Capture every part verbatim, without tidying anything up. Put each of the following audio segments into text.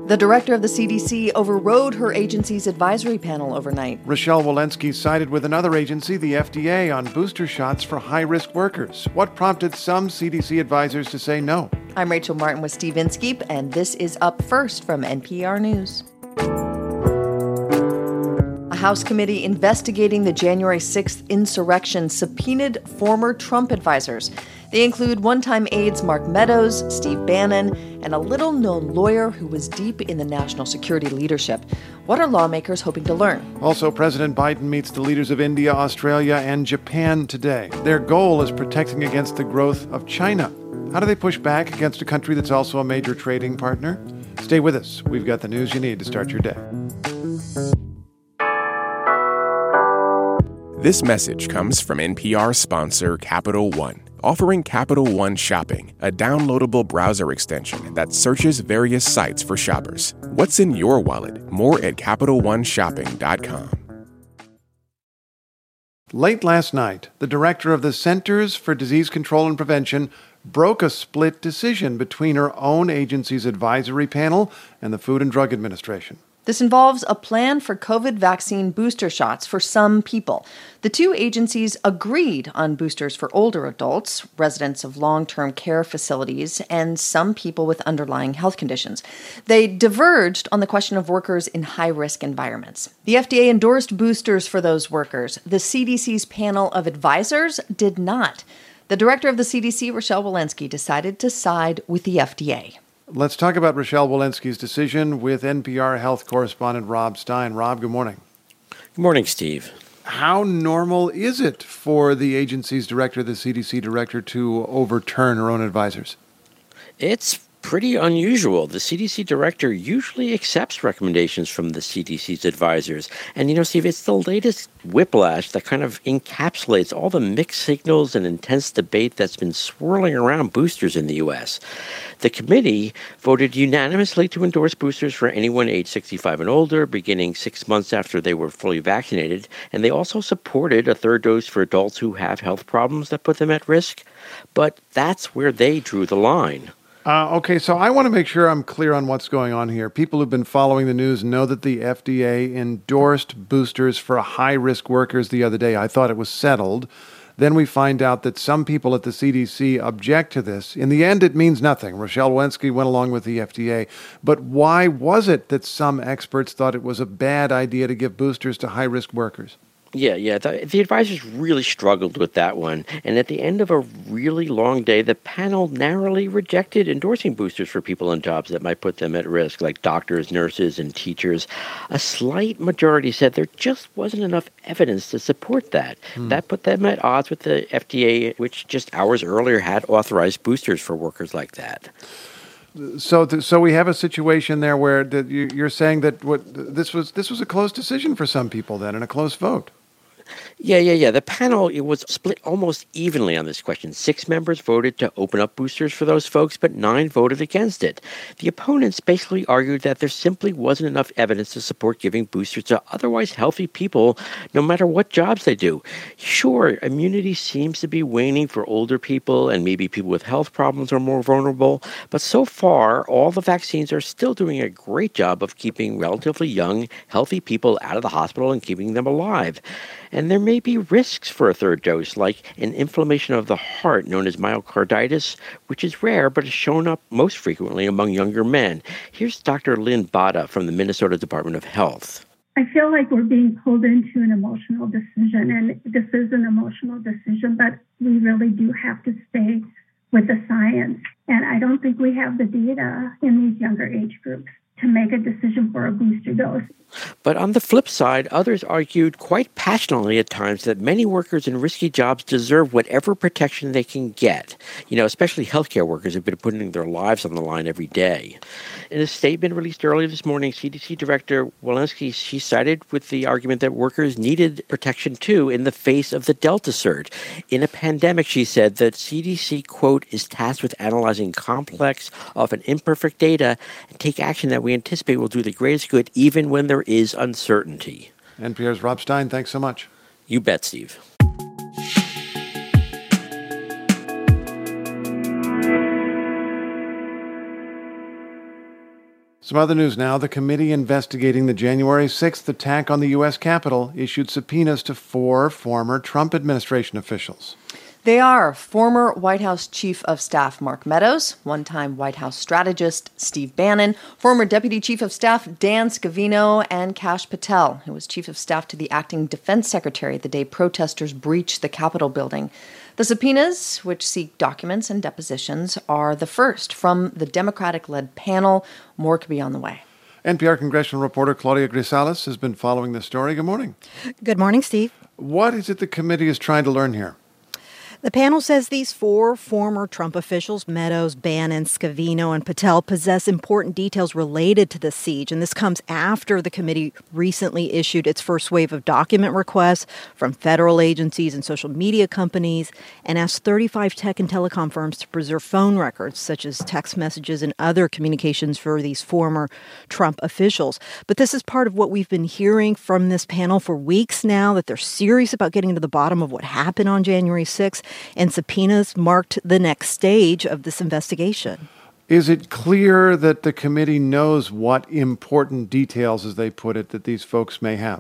The director of the C D C overrode her agency's advisory panel overnight. Rochelle Walensky sided with another agency, the F D A, on booster shots for high-risk workers. What prompted some C D C advisors to say no? I'm Rachel Martin with Steve Inskeep, and this is Up First from N P R News. A House committee investigating the January sixth insurrection subpoenaed former Trump advisors. They include one-time aides Mark Meadows, Steve Bannon, and a little-known lawyer who was deep in the national security leadership. What are lawmakers hoping to learn? Also, President Biden meets the leaders of India, Australia, and Japan today. Their goal is protecting against the growth of China. How do they push back against a country that's also a major trading partner? Stay with us. We've got the news you need to start your day. This message comes from N P R sponsor Capital One, offering Capital One Shopping, a downloadable browser extension that searches various sites for shoppers. What's in your wallet? More at Capital One Shopping dot com. Late last night, the director of the Centers for Disease Control and Prevention broke a split decision between her own agency's advisory panel and the Food and Drug Administration. This involves a plan for COVID vaccine booster shots for some people. The two agencies agreed on boosters for older adults, residents of long-term care facilities, and some people with underlying health conditions. They diverged on the question of workers in high-risk environments. The F D A endorsed boosters for those workers. The C D C's panel of advisors did not. The director of the C D C, Rochelle Walensky, decided to side with the F D A. Let's talk about Rochelle Walensky's decision with N P R health correspondent Rob Stein. Rob, good morning. Good morning, Steve. How normal is it for the agency's director, the C D C director, to overturn her own advisors? It's pretty unusual. The C D C director usually accepts recommendations from the C D C's advisors. And, you know, Steve, it's the latest whiplash that kind of encapsulates all the mixed signals and intense debate that's been swirling around boosters in the U S. The committee voted unanimously to endorse boosters for anyone age sixty-five and older, beginning six months after they were fully vaccinated. And they also supported a third dose for adults who have health problems that put them at risk. But that's where they drew the line. Uh, okay, so I want to make sure I'm clear on what's going on here. People who've been following the news know that the F D A endorsed boosters for high-risk workers the other day. I thought it was settled. Then we find out that some people at the C D C object to this. In the end, it means nothing. Rochelle Walensky went along with the F D A. But why was it that some experts thought it was a bad idea to give boosters to high-risk workers? Yeah, yeah. The, the advisors really struggled with that one. And at the end of a really long day, the panel narrowly rejected endorsing boosters for people in jobs that might put them at risk, like doctors, nurses, and teachers. A slight majority said there just wasn't enough evidence to support that. Hmm. That put them at odds with the F D A, which just hours earlier had authorized boosters for workers like that. So, th- so we have a situation there where the, you, you're saying that what this was this was a close decision for some people then, and a close vote. Yeah, yeah, yeah. The panel, it was split almost evenly on this question. Six members voted to open up boosters for those folks, but nine voted against it. The opponents basically argued that there simply wasn't enough evidence to support giving boosters to otherwise healthy people, no matter what jobs they do. Sure, immunity seems to be waning for older people, and maybe people with health problems are more vulnerable, but so far, all the vaccines are still doing a great job of keeping relatively young, healthy people out of the hospital and keeping them alive. And there may be risks for a third dose, like an inflammation of the heart known as myocarditis, which is rare but is shown up most frequently among younger men. Here's Doctor Lynn Bada from the Minnesota Department of Health. I feel like we're being pulled into an emotional decision, and this is an emotional decision, but we really do have to stay with the science. And I don't think we have the data in these younger age groups to make a decision for a booster dose. But on the flip side, others argued quite passionately at times that many workers in risky jobs deserve whatever protection they can get. You know, especially healthcare workers have been putting their lives on the line every day. In a statement released earlier this morning, C D C Director Walensky, she sided with the argument that workers needed protection too in the face of the Delta surge. In a pandemic, she said, that C D C, quote, is tasked with analyzing complex, often imperfect data and take action that we anticipate will do the greatest good even when there is uncertainty. N P R's Rob Stein, thanks so much. You bet, Steve. Some other news now. The committee investigating the January sixth attack on the U S Capitol issued subpoenas to four former Trump administration officials. They are former White House Chief of Staff Mark Meadows, one-time White House strategist Steve Bannon, former Deputy Chief of Staff Dan Scavino, and Kash Patel, who was Chief of Staff to the acting Defense Secretary the day protesters breached the Capitol building. The subpoenas, which seek documents and depositions, are the first from the Democratic-led panel. More could be on the way. N P R congressional reporter Claudia Grisales has been following this story. Good morning. Good morning, Steve. What is it the committee is trying to learn here? The panel says these four former Trump officials, Meadows, Bannon, Scavino, and Patel, possess important details related to the siege. And this comes after the committee recently issued its first wave of document requests from federal agencies and social media companies and asked thirty-five tech and telecom firms to preserve phone records, such as text messages and other communications for these former Trump officials. But this is part of what we've been hearing from this panel for weeks now, that they're serious about getting to the bottom of what happened on January sixth. And subpoenas marked the next stage of this investigation. Is it clear that the committee knows what important details, as they put it, that these folks may have?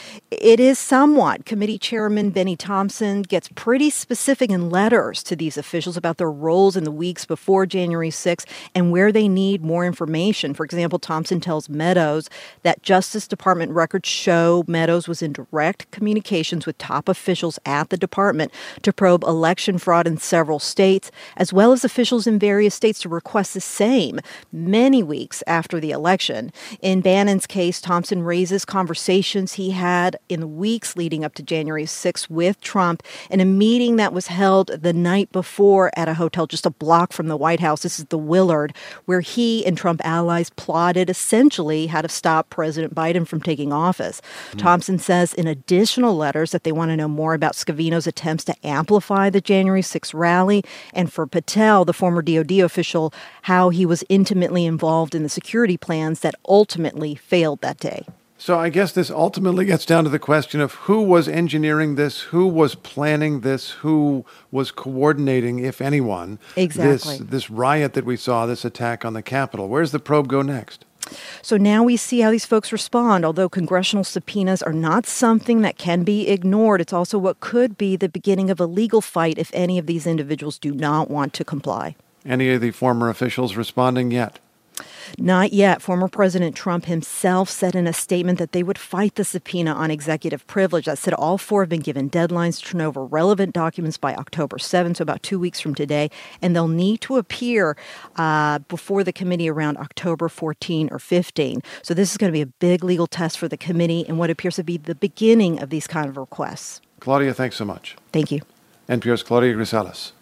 It is somewhat. Committee Chairman Benny Thompson gets pretty specific in letters to these officials about their roles in the weeks before January sixth and where they need more information. For example, Thompson tells Meadows that Justice Department records show Meadows was in direct communications with top officials at the department to probe election fraud in several states, as well as officials in various states to request the same many weeks after the election. In Bannon's case, Thompson raises conversations he had in the weeks leading up to January sixth with Trump in a meeting that was held the night before at a hotel just a block from the White House. This is the Willard, where he and Trump allies plotted essentially how to stop President Biden from taking office. Mm. Thompson says in additional letters that they want to know more about Scavino's attempts to amplify the January sixth rally, and for Patel, the former D O D official, how he was intimately involved in the security plans that ultimately failed that day. So I guess this ultimately gets down to the question of who was engineering this, who was planning this, who was coordinating, if anyone, exactly. this, this riot that we saw, this attack on the Capitol. Where's the probe go next? So now we see how these folks respond. Although congressional subpoenas are not something that can be ignored, it's also what could be the beginning of a legal fight if any of these individuals do not want to comply. Any of the former officials responding yet? Not yet. Former President Trump himself said in a statement that they would fight the subpoena on executive privilege. That said, all four have been given deadlines to turn over relevant documents by October seventh, so about two weeks from today, and they'll need to appear uh, before the committee around October fourteenth or fifteenth. So this is going to be a big legal test for the committee and what appears to be the beginning of these kind of requests. Claudia, thanks so much. Thank you. N P R's Claudia Grisales.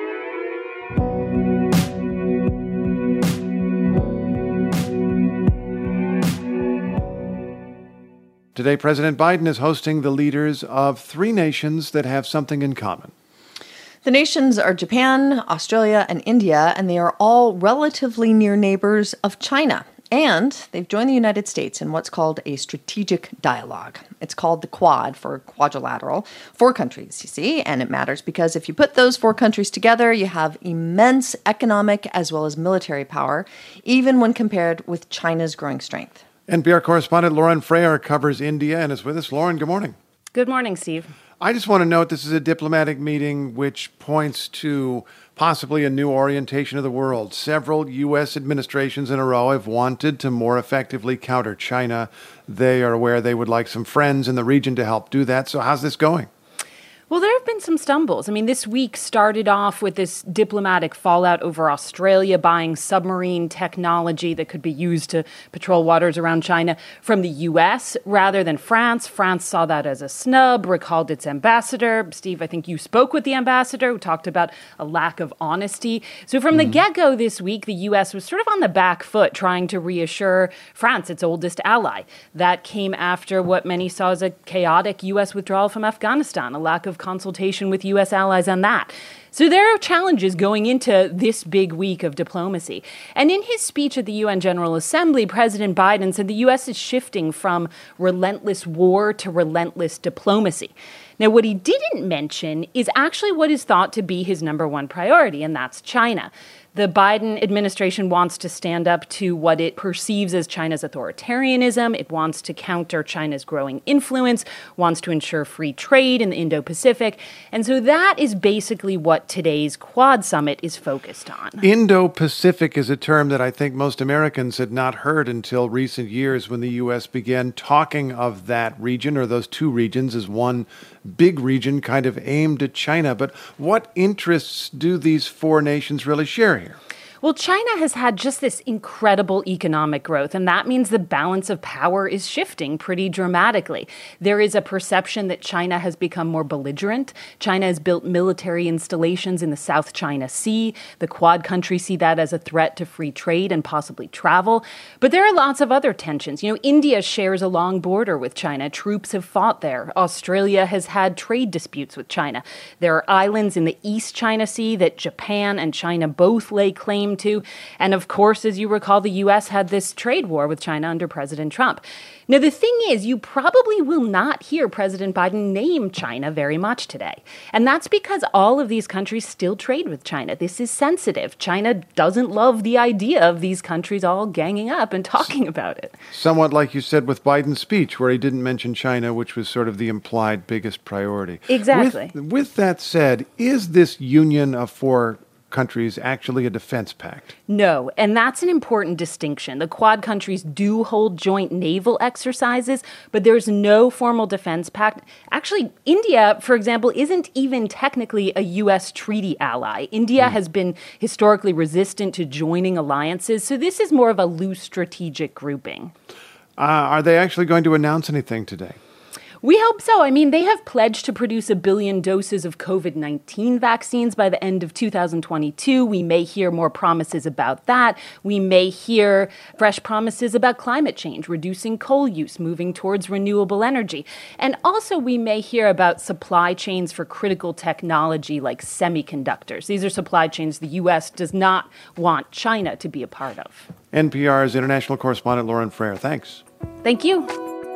Today, President Biden is hosting the leaders of three nations that have something in common. The nations are Japan, Australia, and India, and they are all relatively near neighbors of China. And they've joined the United States in what's called a strategic dialogue. It's called the Quad for quadrilateral. Four countries, you see, and it matters because if you put those four countries together, you have immense economic as well as military power, even when compared with China's growing strength. N P R correspondent Lauren Frayer covers India and is with us. Lauren, good morning. Good morning, Steve. I just want to note this is a diplomatic meeting which points to possibly a new orientation of the world. Several U S administrations in a row have wanted to more effectively counter China. They are aware they would like some friends in the region to help do that. So how's this going? Well, there have been some stumbles. I mean, this week started off with this diplomatic fallout over Australia buying submarine technology that could be used to patrol waters around China from the U S rather than France. France saw that as a snub, recalled its ambassador. Steve, I think you spoke with the ambassador who talked about a lack of honesty. So from mm-hmm. the get-go this week, the U S was sort of on the back foot trying to reassure France, its oldest ally. That came after what many saw as a chaotic U S withdrawal from Afghanistan, a lack of consultation with U S allies on that. So there are challenges going into this big week of diplomacy. And in his speech at the U N General Assembly, President Biden said the U S is shifting from relentless war to relentless diplomacy. Now, what he didn't mention is actually what is thought to be his number one priority, and that's China. The Biden administration wants to stand up to what it perceives as China's authoritarianism. It wants to counter China's growing influence, wants to ensure free trade in the Indo-Pacific. And so that is basically what today's Quad Summit is focused on. Indo-Pacific is a term that I think most Americans had not heard until recent years when the U S began talking of that region, or those two regions, as one big region kind of aimed at China. But what interests do these four nations really share here? Well, China has had just this incredible economic growth, and that means the balance of power is shifting pretty dramatically. There is a perception that China has become more belligerent. China has built military installations in the South China Sea. The Quad countries see that as a threat to free trade and possibly travel. But there are lots of other tensions. You know, India shares a long border with China. Troops have fought there. Australia has had trade disputes with China. There are islands in the East China Sea that Japan and China both lay claim to. And of course, as you recall, the U S had this trade war with China under President Trump. Now, the thing is, you probably will not hear President Biden name China very much today. And that's because all of these countries still trade with China. This is sensitive. China doesn't love the idea of these countries all ganging up and talking about it. Somewhat like you said with Biden's speech, where he didn't mention China, which was sort of the implied biggest priority. Exactly. With, with that said, is this union of four countries actually a defense pact? No, and that's an important distinction. The Quad countries do hold joint naval exercises, but there's no formal defense pact. Actually, India, for example, isn't even technically a U S treaty ally. India mm. has been historically resistant to joining alliances, so this is more of a loose strategic grouping. Uh, are they actually going to announce anything today? We hope so. I mean, they have pledged to produce a billion doses of COVID nineteen vaccines by the end of two thousand twenty-two. We may hear more promises about that. We may hear fresh promises about climate change, reducing coal use, moving towards renewable energy. And also we may hear about supply chains for critical technology like semiconductors. These are supply chains the U S does not want China to be a part of. N P R's international correspondent Lauren Frayer, thanks. Thank you.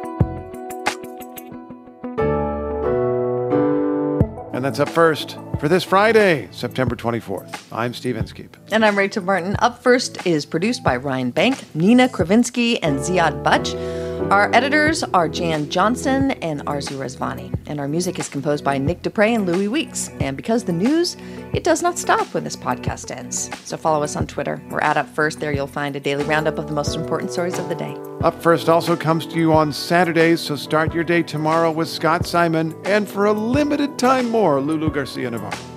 And that's Up First for this Friday, September twenty-fourth. I'm Steve Inskeep. And I'm Rachel Martin. Up First is produced by Ryan Bank, Nina Kravinsky, and Ziad Butch. Our editors are Jan Johnson and Arzu Rezvani. And our music is composed by Nick Dupre and Louis Weeks. And because the news, it does not stop when this podcast ends. So follow us on Twitter. We're at Up First. There you'll find a daily roundup of the most important stories of the day. Up First also comes to you on Saturdays, so start your day tomorrow with Scott Simon, and for a limited time more, Lulu Garcia Navarro.